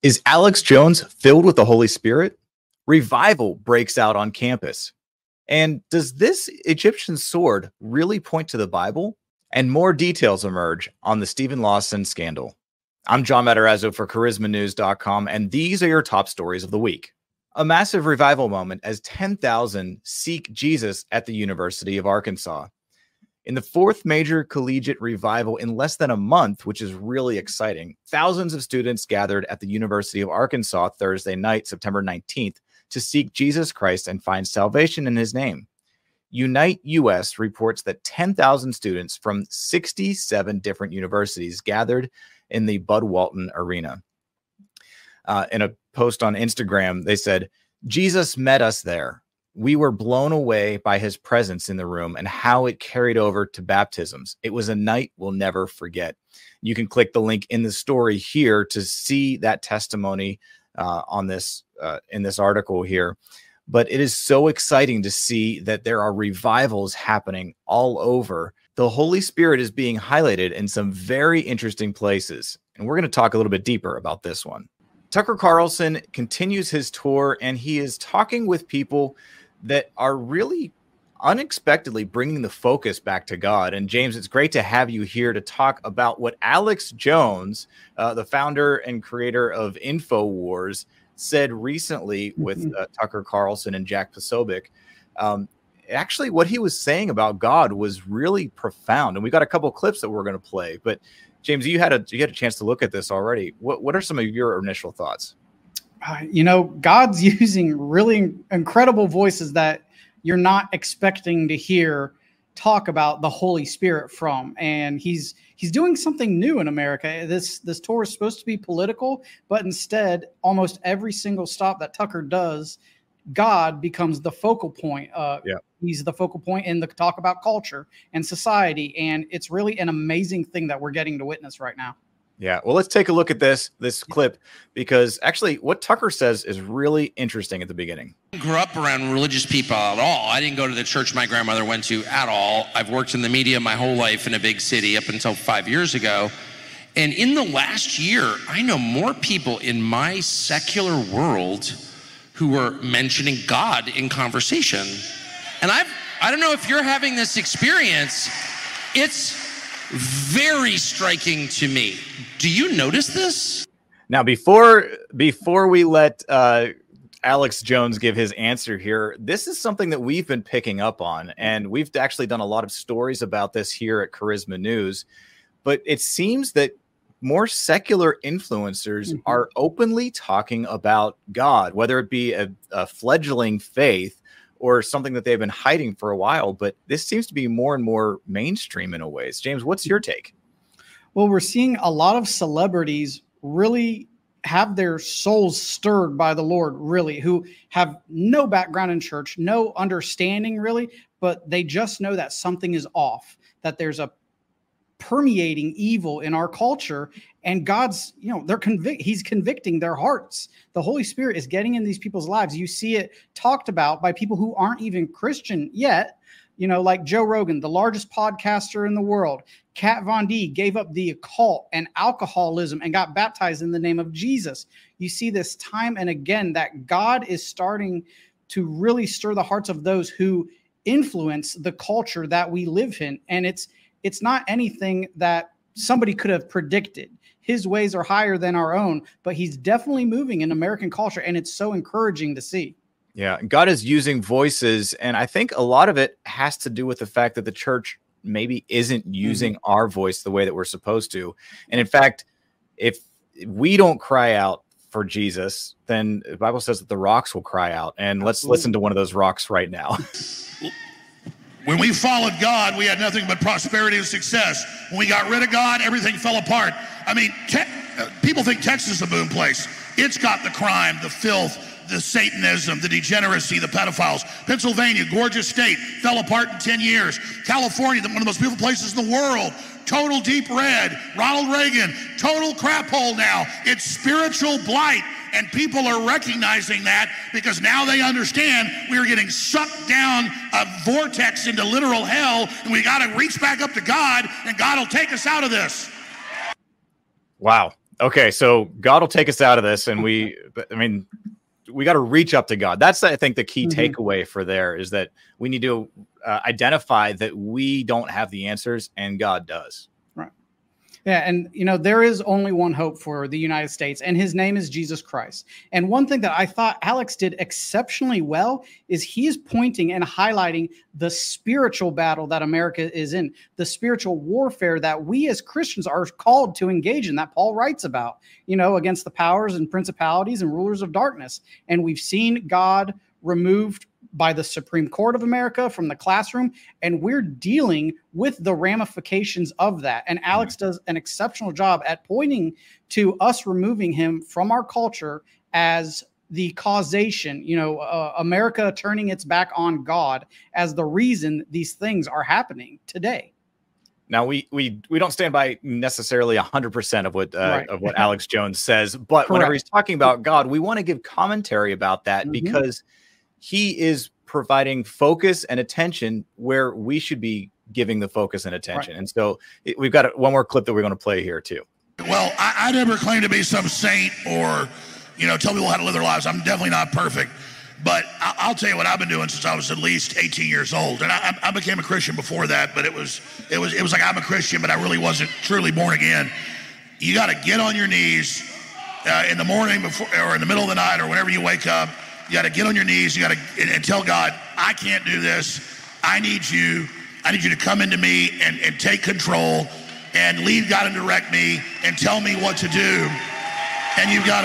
Is Alex Jones filled with the Holy Spirit? Revival breaks out on campus. And does this Egyptian sword really point to the Bible? And more details emerge on the Stephen Lawson scandal. I'm John Matarazzo for charismanews.com, and these are your top stories of the week. A massive revival moment as 10,000 seek Jesus at the University of Arkansas. In the fourth major collegiate revival in less than a month, which is really exciting, thousands of students gathered at the University of Arkansas Thursday night, September 19th, to seek Jesus Christ and find salvation in his name. Unite US reports that 10,000 students from 67 different universities gathered in the Bud Walton Arena. In a post on Instagram, they said, "Jesus met us there. We were blown away by his presence in the room and how it carried over to baptisms. It was a night we'll never forget." You can click the link in the story here to see that testimony on this in this article here. But it is so exciting to see that there are revivals happening all over. The Holy Spirit is being highlighted in some very interesting places. And we're going to talk a little bit deeper about this one. Tucker Carlson continues his tour, and he is talking with people that are really unexpectedly bringing the focus back to God. And James, it's great to have you here to talk about what Alex Jones, the founder and creator of InfoWars, said recently with Tucker Carlson and Jack Posobiec. Actually, what he was saying about God was really profound. And we got a couple of clips that we're going to play. But James, you had a chance to look at this already. What are some of your initial thoughts? God's using really incredible voices that you're not expecting to hear talk about the Holy Spirit from. And he's doing something new in America. This tour is supposed to be political, but instead, almost every single stop that Tucker does, God becomes the focal point. He's the focal point in the talk about culture and society. And it's really an amazing thing that we're getting to witness right now. Yeah, well, let's take a look at this clip, because actually what Tucker says is really interesting at the beginning. I grew up around religious people at all. I didn't go to the church my grandmother went to at all. I've worked in the media my whole life in a big city up until 5 years ago. And in the last year, I know more people in my secular world who were mentioning God in conversation. And I don't know if you're having this experience. It's very striking to me. Do you notice this? Now, before we let Alex Jones give his answer here, this is something that we've been picking up on, and we've actually done a lot of stories about this here at Charisma News. But it seems that more secular influencers are openly talking about God, whether it be a fledgling faith or something that they've been hiding for a while. But this seems to be more and more mainstream in a ways. James, what's your take? Well, we're seeing a lot of celebrities really have their souls stirred by the Lord, really, who have no background in church, no understanding really, but they just know that something is off, that there's a permeating evil in our culture, and God's, he's convicting their hearts. The Holy Spirit is getting in these people's lives. You see it talked about by people who aren't even Christian yet, like Joe Rogan, the largest podcaster in the world. Kat Von D gave up the occult and alcoholism and got baptized in the name of Jesus. You see this time and again that God is starting to really stir the hearts of those who influence the culture that we live in. And it's not anything that somebody could have predicted. His ways are higher than our own, but he's definitely moving in American culture, and it's so encouraging to see. Yeah, God is using voices, and I think a lot of it has to do with the fact that the church maybe isn't using our voice the way that we're supposed to. And in fact, if we don't cry out for Jesus, then the Bible says that the rocks will cry out. And let's listen to one of those rocks right now. When we followed God, we had nothing but prosperity and success. When we got rid of God, everything fell apart. I mean, people think Texas is a boom place. It's got the crime, the filth, the Satanism, the degeneracy, the pedophiles. Pennsylvania, gorgeous state, fell apart in 10 years. California, one of the most beautiful places in the world, total deep red. Ronald Reagan, total crap hole now. It's spiritual blight. And people are recognizing that because now they understand we are getting sucked down a vortex into literal hell, and we got to reach back up to God, and God will take us out of this. Wow. Okay, so God will take us out of this, and we got to reach up to God. That's, I think, the key takeaway for there is that we need to identify that we don't have the answers and God does. Right. Yeah. And, there is only one hope for the United States, and his name is Jesus Christ. And one thing that I thought Alex did exceptionally well is he's pointing and highlighting the spiritual battle that America is in, the spiritual warfare that we as Christians are called to engage in, that Paul writes about, against the powers and principalities and rulers of darkness. And we've seen God removed by the Supreme Court of America from the classroom, and we're dealing with the ramifications of that. And Alex does an exceptional job at pointing to us removing him from our culture as the causation, America turning its back on God as the reason these things are happening today. Now we don't stand by necessarily 100% of what Alex Jones says, but whenever he's talking about God, we want to give commentary about that because he is providing focus and attention where we should be giving the focus and attention. And so we've got one more clip that we're going to play here too. Well, I never claim to be some saint or, tell people how to live their lives. I'm definitely not perfect. But I'll tell you what I've been doing since I was at least 18 years old. And I became a Christian before that, but it was like I'm a Christian, but I really wasn't truly born again. You got to get on your knees in the morning before or in the middle of the night or whenever you wake up. You got to get on your knees. You got to and tell God, I can't do this. I need you. I need you to come into me and take control and lead God and direct me and tell me what to do. And you've got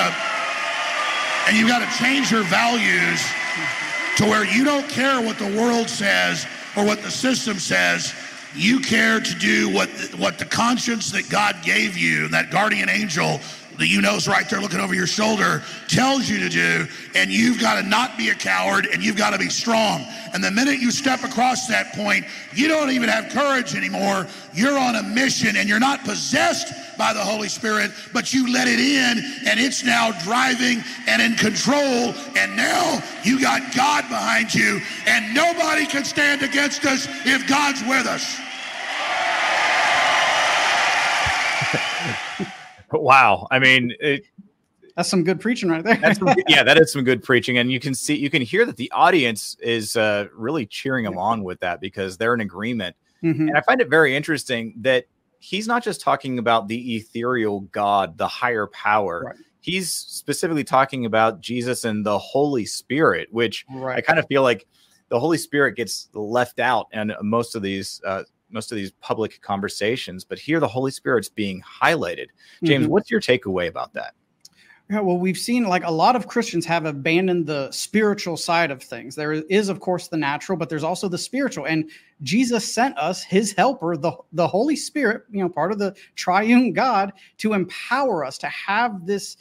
to change your values to where you don't care what the world says or what the system says. You care to do what the conscience that God gave you, that guardian angel that is right there looking over your shoulder, tells you to do, and you've got to not be a coward, and you've got to be strong. And the minute you step across that point, you don't even have courage anymore. You're on a mission, and you're not possessed by the Holy Spirit, but you let it in, and it's now driving and in control, and now you got God behind you, and nobody can stand against us if God's with us. Wow. I mean, that's some good preaching right there. That is some good preaching. And you can hear that the audience is really cheering him on with that because they're in agreement. And I find it very interesting that he's not just talking about the ethereal God, the higher power. Right. He's specifically talking about Jesus and the Holy Spirit, which I kind of feel like the Holy Spirit gets left out in most of these public conversations, but here the Holy Spirit's being highlighted. James, what's your takeaway about that? Yeah, well, we've seen like a lot of Christians have abandoned the spiritual side of things. There is, of course, the natural, but there's also the spiritual. And Jesus sent us his helper, the Holy Spirit, part of the triune God, to empower us to have this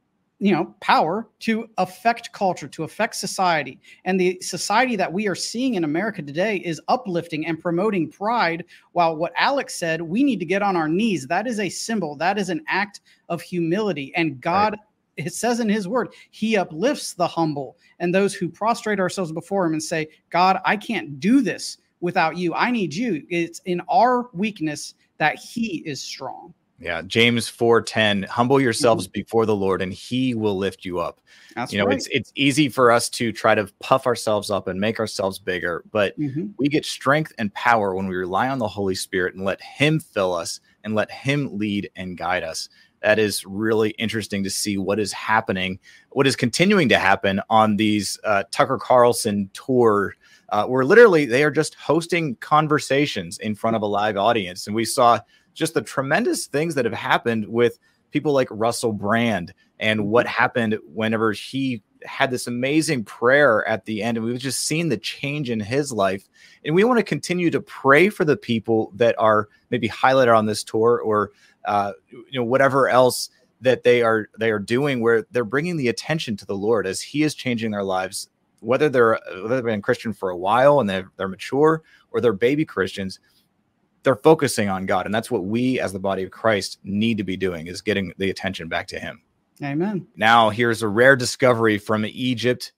power to affect culture, to affect society. And the society that we are seeing in America today is uplifting and promoting pride. While what Alex said, we need to get on our knees. That is a symbol. That is an act of humility. And God, it says in his word, he uplifts the humble and those who prostrate ourselves before him and say, God, I can't do this without you. I need you. It's in our weakness that he is strong. Yeah, James 4:10, humble yourselves before the Lord and he will lift you up. That's right. It's easy for us to try to puff ourselves up and make ourselves bigger, but we get strength and power when we rely on the Holy Spirit and let him fill us and let him lead and guide us. That is really interesting to see what is happening, what is continuing to happen on these Tucker Carlson tour, where literally they are just hosting conversations in front of a live audience. And we saw just the tremendous things that have happened with people like Russell Brand and what happened whenever he had this amazing prayer at the end. And we've just seen the change in his life. And we want to continue to pray for the people that are maybe highlighted on this tour or, whatever else that they are doing, where they're bringing the attention to the Lord as he is changing their lives, whether they've been Christian for a while and they're mature or they're baby Christians. They're focusing on God. And that's what we as the body of Christ need to be doing, is getting the attention back to him. Amen. Now here's a rare discovery from Egypt.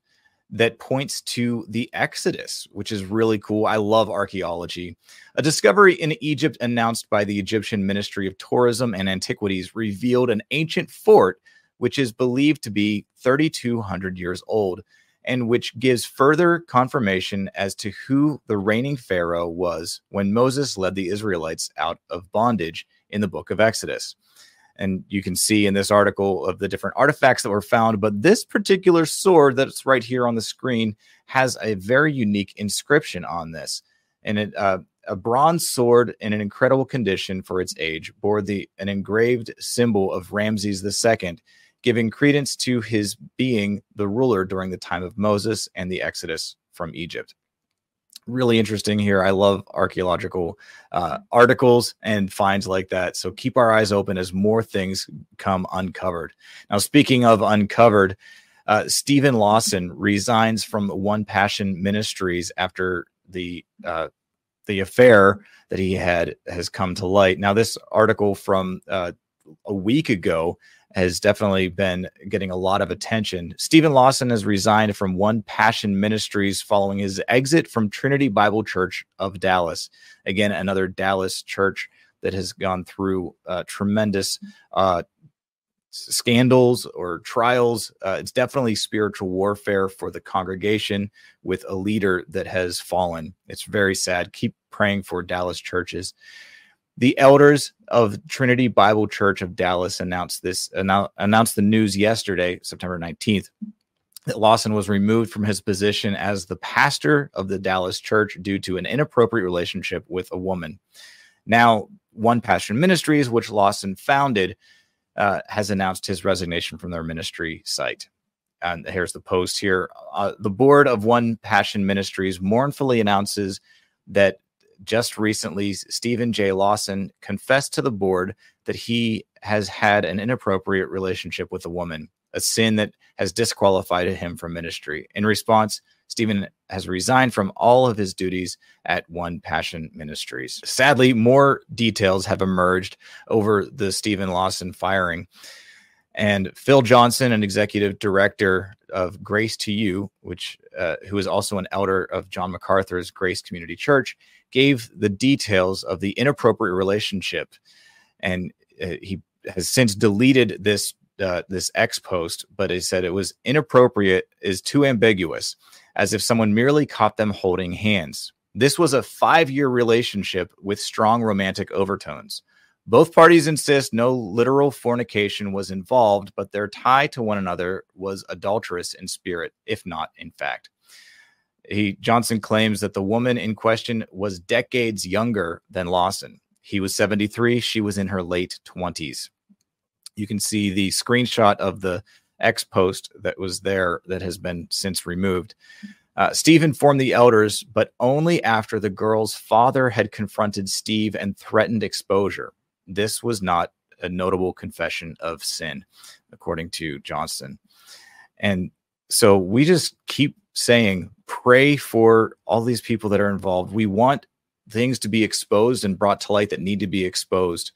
that points to the Exodus, which is really cool. I love archaeology. A discovery in Egypt announced by the Egyptian Ministry of Tourism and Antiquities revealed an ancient fort, which is believed to be 3,200 years old, and which gives further confirmation as to who the reigning pharaoh was when Moses led the Israelites out of bondage in the book of Exodus. And you can see in this article of the different artifacts that were found, but this particular sword that's right here on the screen has a very unique inscription on this. And a bronze sword in an incredible condition for its age bore an engraved symbol of Ramses II, giving credence to his being the ruler during the time of Moses and the Exodus from Egypt. Really interesting here. I love archaeological articles and finds like that. So keep our eyes open as more things come uncovered. Now, speaking of uncovered, Stephen Lawson resigns from One Passion Ministries after the affair that he had has come to light. Now, this article from a week ago has definitely been getting a lot of attention. Stephen Lawson has resigned from One Passion Ministries following his exit from Trinity Bible Church of Dallas. Again, another Dallas church that has gone through tremendous scandals or trials. It's definitely spiritual warfare for the congregation with a leader that has fallen. It's very sad. Keep praying for Dallas churches. The elders of Trinity Bible Church of Dallas announced the news yesterday, September 19th, that Lawson was removed from his position as the pastor of the Dallas church due to an inappropriate relationship with a woman. Now, One Passion Ministries, which Lawson founded, has announced his resignation from their ministry site. And here's the post here. The board of One Passion Ministries mournfully announces that just recently, Stephen J. Lawson confessed to the board that he has had an inappropriate relationship with a woman, a sin that has disqualified him from ministry. In response, Stephen has resigned from all of his duties at One Passion Ministries. Sadly, more details have emerged over the Stephen Lawson firing. And Phil Johnson, an executive director of Grace to You, who is also an elder of John MacArthur's Grace Community Church, gave the details of the inappropriate relationship. And he has since deleted this X post, but he said it was inappropriate is too ambiguous, as if someone merely caught them holding hands. This was a 5-year relationship with strong romantic overtones. Both parties insist no literal fornication was involved, but their tie to one another was adulterous in spirit, if not in fact. Johnson claims that the woman in question was decades younger than Lawson. He was 73. She was in her late 20s. You can see the screenshot of the X post that was there that has been since removed. Steve informed the elders, but only after the girl's father had confronted Steve and threatened exposure. This was not a notable confession of sin, according to Johnson. And so we just keep saying, pray for all these people that are involved. We want things to be exposed and brought to light that need to be exposed.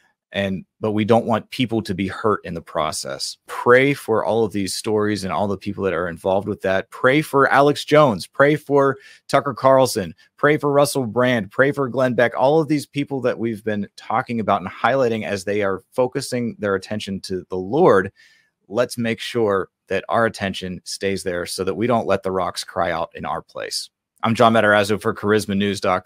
But we don't want people to be hurt in the process. Pray for all of these stories and all the people that are involved with that. Pray for Alex Jones. Pray for Tucker Carlson. Pray for Russell Brand. Pray for Glenn Beck. All of these people that we've been talking about and highlighting as they are focusing their attention to the Lord. Let's make sure that our attention stays there so that we don't let the rocks cry out in our place. I'm John Matarazzo for charismanews.com.